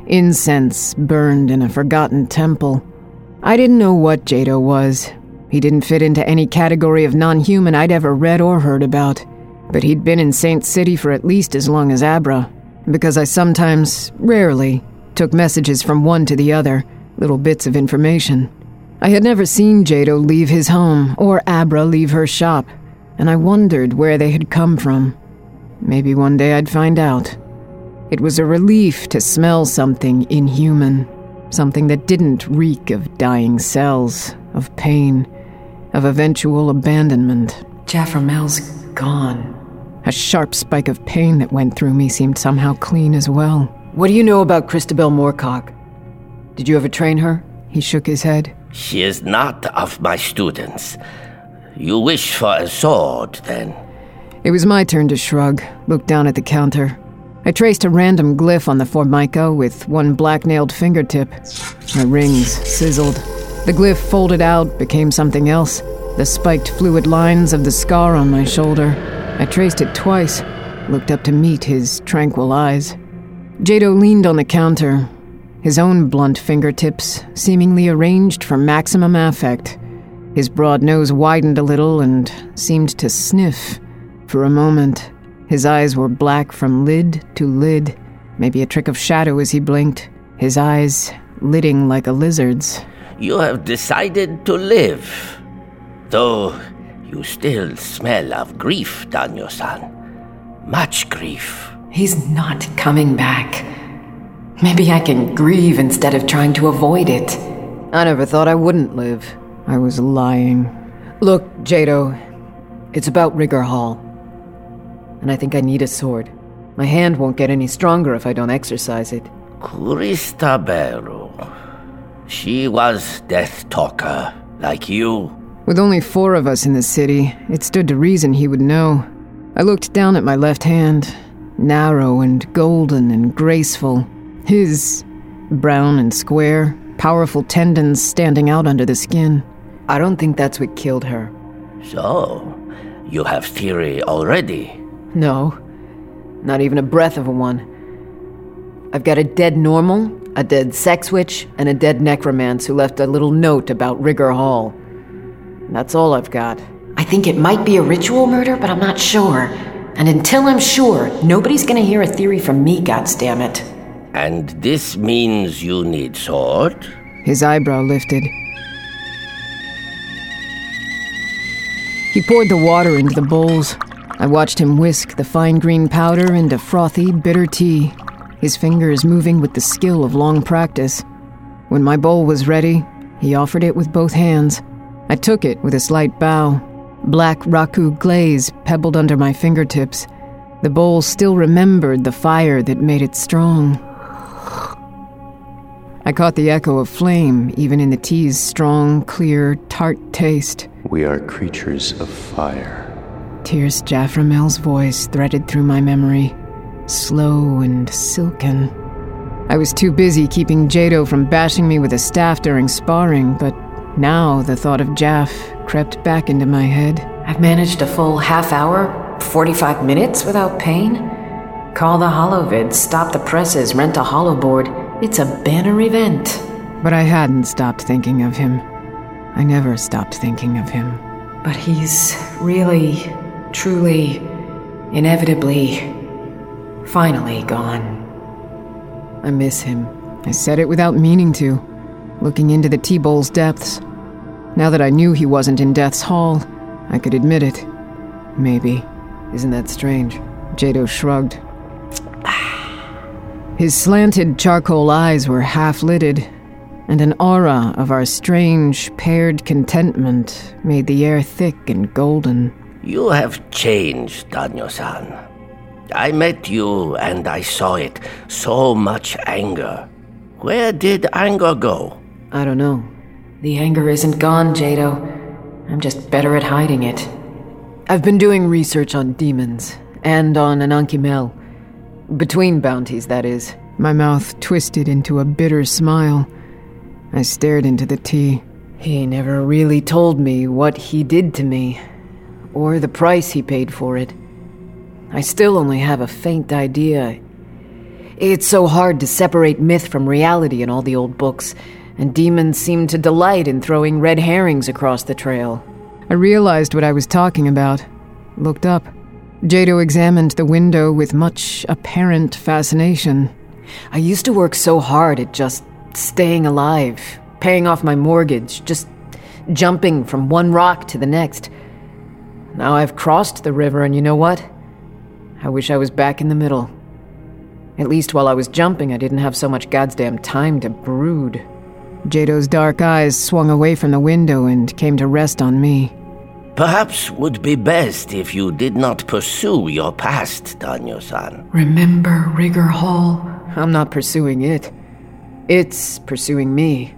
Incense burned in a forgotten temple. I didn't know what Jado was. He didn't fit into any category of non-human I'd ever read or heard about. But he'd been in Saint City for at least as long as Abra, because I sometimes, rarely, took messages from one to the other, little bits of information. I had never seen Jado leave his home, or Abra leave her shop, and I wondered where they had come from. Maybe one day I'd find out. It was a relief to smell something inhuman, something that didn't reek of dying cells, of pain, of eventual abandonment. Jaframel's gone. A sharp spike of pain that went through me seemed somehow clean as well. What do you know about Christabel Moorcock? Did you ever train her? He shook his head. She is not of my students. You wish for a sword, then? It was my turn to shrug, look down at the counter. I traced a random glyph on the formica with one black-nailed fingertip. My rings sizzled. The glyph folded out, became something else. The spiked fluid lines of the scar on my shoulder. I traced it twice, looked up to meet his tranquil eyes. Jado leaned on the counter, his own blunt fingertips seemingly arranged for maximum affect. His broad nose widened a little and seemed to sniff. For a moment, his eyes were black from lid to lid, maybe a trick of shadow as he blinked, his eyes lidding like a lizard's. You have decided to live, though you still smell of grief, Danyo-san. Much grief. He's not coming back. Maybe I can grieve instead of trying to avoid it. I never thought I wouldn't live. I was lying. Look, Jado, it's about Rigger Hall. And I think I need a sword. My hand won't get any stronger if I don't exercise it. Christabel. She was Death Talker, like you. With only four of us in the city, it stood to reason he would know. I looked down at my left hand, narrow and golden and graceful. His, brown and square, powerful tendons standing out under the skin. I don't think that's what killed her. So, you have theory already? No, not even a breath of a one. I've got a dead normal, a dead sex witch, and a dead necromance who left a little note about Rigger Hall. That's all I've got. I think it might be a ritual murder, but I'm not sure. And until I'm sure, nobody's gonna hear a theory from me, goddammit. And this means you need sword? His eyebrow lifted. He poured the water into the bowls. I watched him whisk the fine green powder into frothy, bitter tea, his fingers moving with the skill of long practice. When my bowl was ready, he offered it with both hands. I took it with a slight bow. Black raku glaze pebbled under my fingertips. The bowl still remembered the fire that made it strong. I caught the echo of flame, even in the tea's strong, clear, tart taste. We are creatures of fire. Tierce Jafframel's voice threaded through my memory, slow and silken. I was too busy keeping Jado from bashing me with a staff during sparring, but now the thought of Jaff crept back into my head. I've managed a full half hour, forty-five minutes without pain. Call the holovid, stop the presses, rent a holoboard. It's a banner event. But I hadn't stopped thinking of him. I never stopped thinking of him. But he's really, truly, inevitably, finally gone. I miss him. I said it without meaning to, looking into the tea bowl's depths. Now that I knew he wasn't in Death's Hall, I could admit it. Maybe. Isn't that strange? Jado shrugged. His slanted charcoal eyes were half-lidded, and an aura of our strange, paired contentment made the air thick and golden. You have changed, Danyo-san. I met you and I saw it. So much anger. Where did anger go? I don't know. The anger isn't gone, Jado. I'm just better at hiding it. I've been doing research on demons, and on Ananki-Mel. Between bounties, that is. My mouth twisted into a bitter smile. I stared into the tea. He never really told me what he did to me, or the price he paid for it. I still only have a faint idea. It's so hard to separate myth from reality in all the old books, and demons seem to delight in throwing red herrings across the trail. I realized what I was talking about, looked up. Jado examined the window with much apparent fascination. I used to work so hard at just staying alive, paying off my mortgage, just jumping from one rock to the next. Now I've crossed the river, and you know what? I wish I was back in the middle. At least while I was jumping, I didn't have so much goddamn time to brood. Jado's dark eyes swung away from the window and came to rest on me. Perhaps would be best if you did not pursue your past, Danyo-san. Remember Rigger Hall? I'm not pursuing it. It's pursuing me.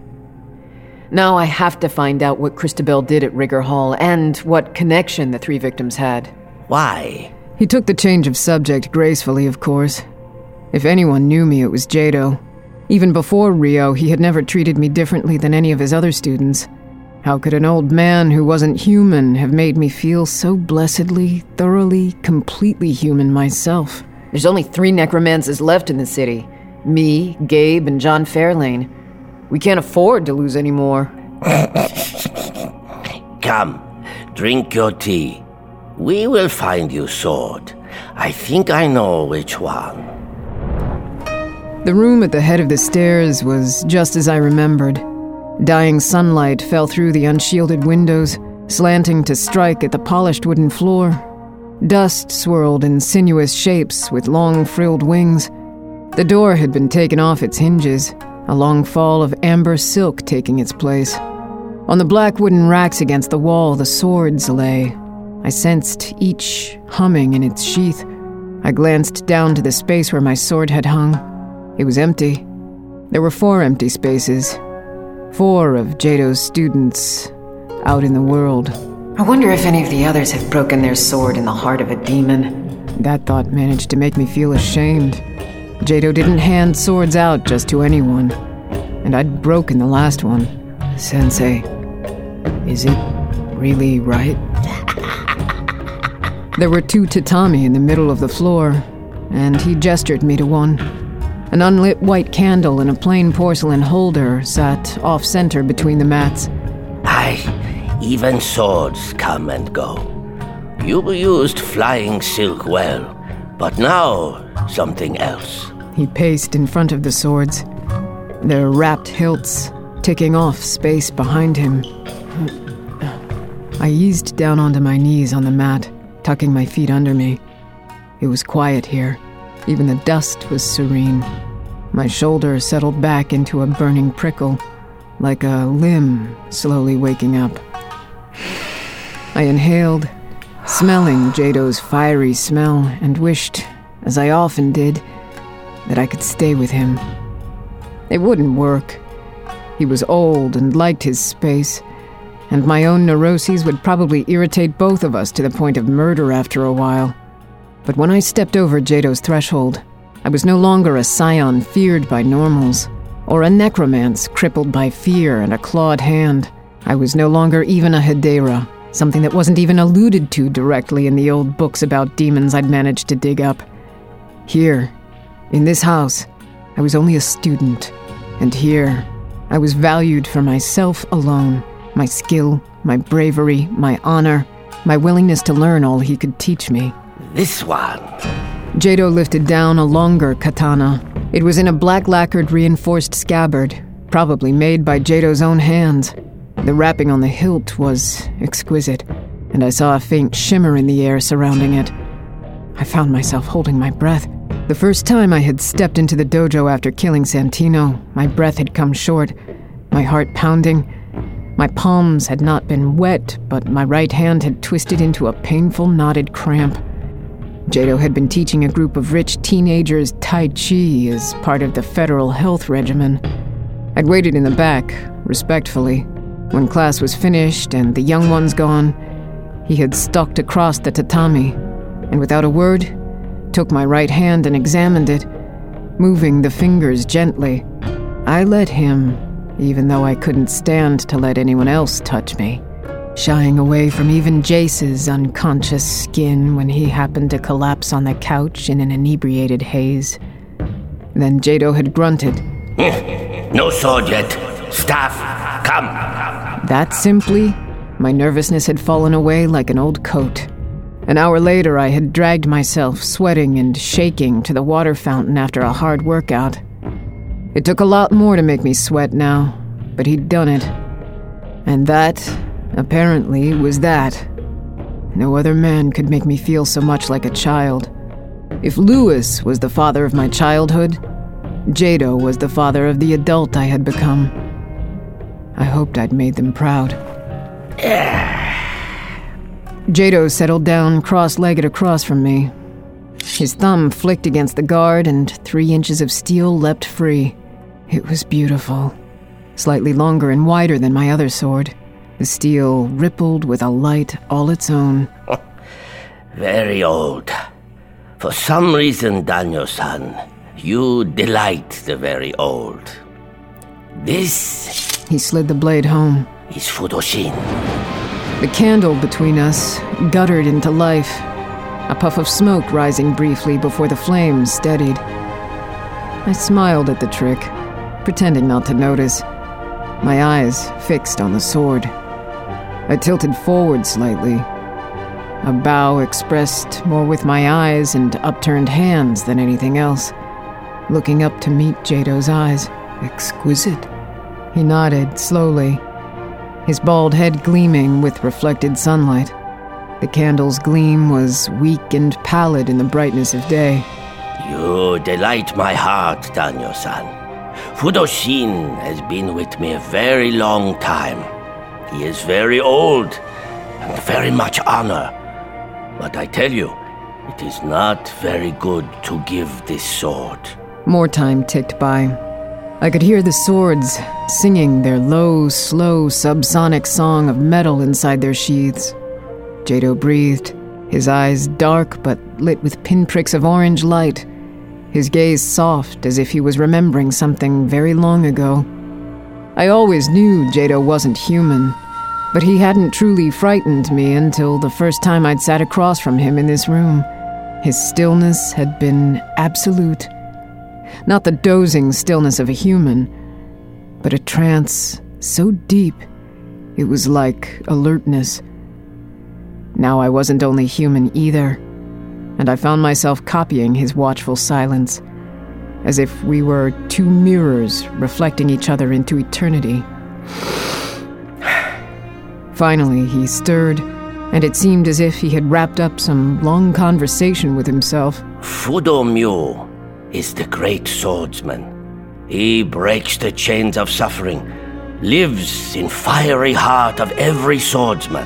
Now I have to find out what Christabel did at Rigger Hall, and what connection the three victims had. Why? He took the change of subject gracefully, of course. If anyone knew me, it was Jado. Even before Rio, he had never treated me differently than any of his other students. How could an old man who wasn't human have made me feel so blessedly, thoroughly, completely human myself? There's only three necromancers left in the city. Me, Gabe, and John Fairlane. We can't afford to lose any more. Come, drink your tea. We will find you sword. I think I know which one. The room at the head of the stairs was just as I remembered. Dying sunlight fell through the unshielded windows, slanting to strike at the polished wooden floor. Dust swirled in sinuous shapes with long frilled wings. The door had been taken off its hinges, a long fall of amber silk taking its place. On the black wooden racks against the wall, the swords lay. I sensed each humming in its sheath. I glanced down to the space where my sword had hung. It was empty, There were four empty spaces. Four of Jado's students out in the world. I wonder if any of the others have broken their sword in the heart of a demon. That thought managed to make me feel ashamed. Jado didn't hand swords out just to anyone, and I'd broken the last one. Sensei, is it really right? There were two tatami in the middle of the floor, and he gestured me to one. An unlit white candle in a plain porcelain holder sat off-center between the mats. Aye, even swords come and go. You used flying silk well, but now something else. He paced in front of the swords, their wrapped hilts ticking off space behind him. I eased down onto my knees on the mat, tucking my feet under me. It was quiet here. Even the dust was serene. My shoulder settled back into a burning prickle, like a limb slowly waking up. I inhaled, smelling Jado's fiery smell, and wished, as I often did, that I could stay with him. It wouldn't work. He was old and liked his space, and my own neuroses would probably irritate both of us to the point of murder after a while. But when I stepped over Jado's threshold, I was no longer a scion feared by normals, or a necromance crippled by fear and a clawed hand. I was no longer even a Hedera, something that wasn't even alluded to directly in the old books about demons I'd managed to dig up. Here, in this house, I was only a student, and here, I was valued for myself alone, my skill, my bravery, my honor, my willingness to learn all he could teach me. This one. Jado lifted down a longer katana. It was in a black lacquered reinforced scabbard, probably made by Jado's own hands. The wrapping on the hilt was exquisite, and I saw a faint shimmer in the air surrounding it. I found myself holding my breath. The first time I had stepped into the dojo after killing Santino, my breath had come short, my heart pounding. My palms had not been wet, but my right hand had twisted into a painful knotted cramp. Jado had been teaching a group of rich teenagers Tai Chi as part of the federal health regimen. I'd waited in the back, respectfully. When class was finished and the young ones gone, he had stalked across the tatami, and without a word, took my right hand and examined it, moving the fingers gently. I let him, even though I couldn't stand to let anyone else touch me, shying away from even Jace's unconscious skin when he happened to collapse on the couch in an inebriated haze. Then Jado had grunted. No sword yet. Staff, come. That simply, my nervousness had fallen away like an old coat. An hour later, I had dragged myself, sweating and shaking, to the water fountain after a hard workout. It took a lot more to make me sweat now, but he'd done it. And that, apparently, was that. No other man could make me feel so much like a child. If Lewis was the father of my childhood, Jado was the father of the adult I had become. I hoped I'd made them proud. Jado settled down cross-legged across from me. His thumb flicked against the guard and three inches of steel leapt free. It was beautiful. Slightly longer and wider than my other sword. The steel rippled with a light all its own. Very old. For some reason, Danyo-san, you delight the very old. This... He slid the blade home. ...is Fudoshin. The candle between us guttered into life, a puff of smoke rising briefly before the flames steadied. I smiled at the trick, pretending not to notice, my eyes fixed on the sword. I tilted forward slightly, a bow expressed more with my eyes and upturned hands than anything else, looking up to meet Jado's eyes. Exquisite. He nodded slowly, his bald head gleaming with reflected sunlight. The candle's gleam was weak and pallid in the brightness of day. You delight my heart, Danyo-san. Fudoshin has been with me a very long time. He is very old and very much honor. But I tell you, it is not very good to give this sword. More time ticked by. I could hear the swords singing their low, slow, subsonic song of metal inside their sheaths. Jado breathed, his eyes dark but lit with pinpricks of orange light, his gaze soft as if he was remembering something very long ago. I always knew Jado wasn't human, but he hadn't truly frightened me until the first time I'd sat across from him in this room. His stillness had been absolute. Not the dozing stillness of a human, but a trance so deep it was like alertness. Now I wasn't only human either, and I found myself copying his watchful silence, as if we were two mirrors reflecting each other into eternity. Finally, he stirred, and it seemed as if he had wrapped up some long conversation with himself. Fudo Myu is the great swordsman. He breaks the chains of suffering, lives in fiery heart of every swordsman.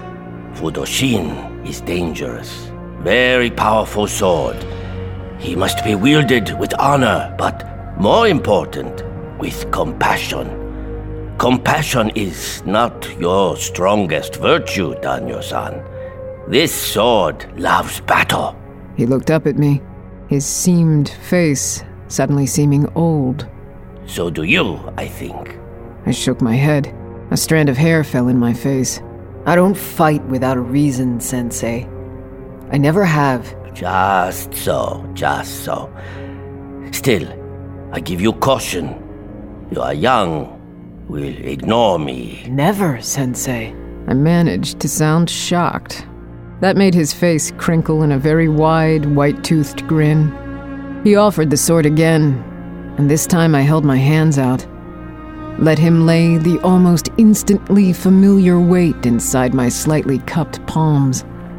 Fudoshin is dangerous, very powerful sword. He must be wielded with honor, but more important, with compassion. Compassion is not your strongest virtue, Danyo-san. This sword loves battle. He looked up at me, his seamed face suddenly seeming old. So do you, I think. I shook my head. A strand of hair fell in my face. I don't fight without a reason, Sensei. I never have. Just so, just so. Still, I give you caution. You are young. Will ignore me. Never, Sensei. I managed to sound shocked. That made his face crinkle in a very wide, white-toothed grin. He offered the sword again, and this time I held my hands out. Let him lay the almost instantly familiar weight inside my slightly cupped palms.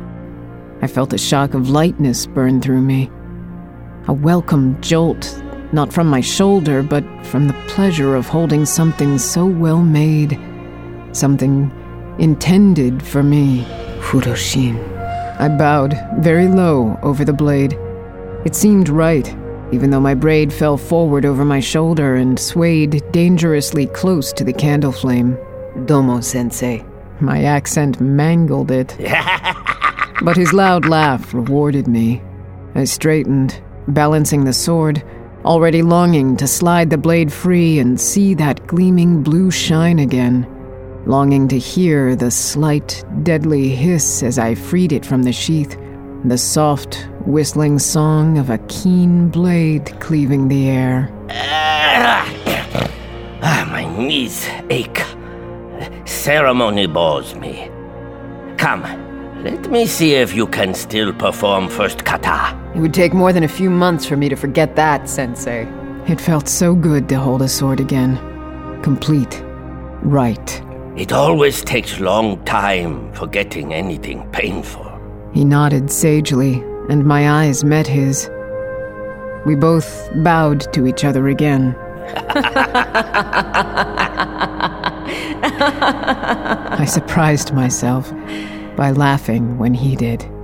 I felt a shock of lightness burn through me. A welcome jolt, not from my shoulder, but from the pleasure of holding something so well made, something intended for me. Fudoshin. I bowed very low over the blade. It seemed right, even though my braid fell forward over my shoulder and swayed dangerously close to the candle flame. Domo, Sensei. My accent mangled it. But his loud laugh rewarded me. I straightened, balancing the sword, already longing to slide the blade free and see that gleaming blue shine again, longing to hear the slight, deadly hiss as I freed it from the sheath, the soft, whistling song of a keen blade cleaving the air. Ah, my knees ache. Ceremony bores me. Come, let me see if you can still perform first kata. It would take more than a few months for me to forget that, Sensei. It felt so good to hold a sword again. Complete. Right. It always takes long time forgetting anything painful. He nodded sagely, and my eyes met his. We both bowed to each other again. I surprised myself by laughing when he did.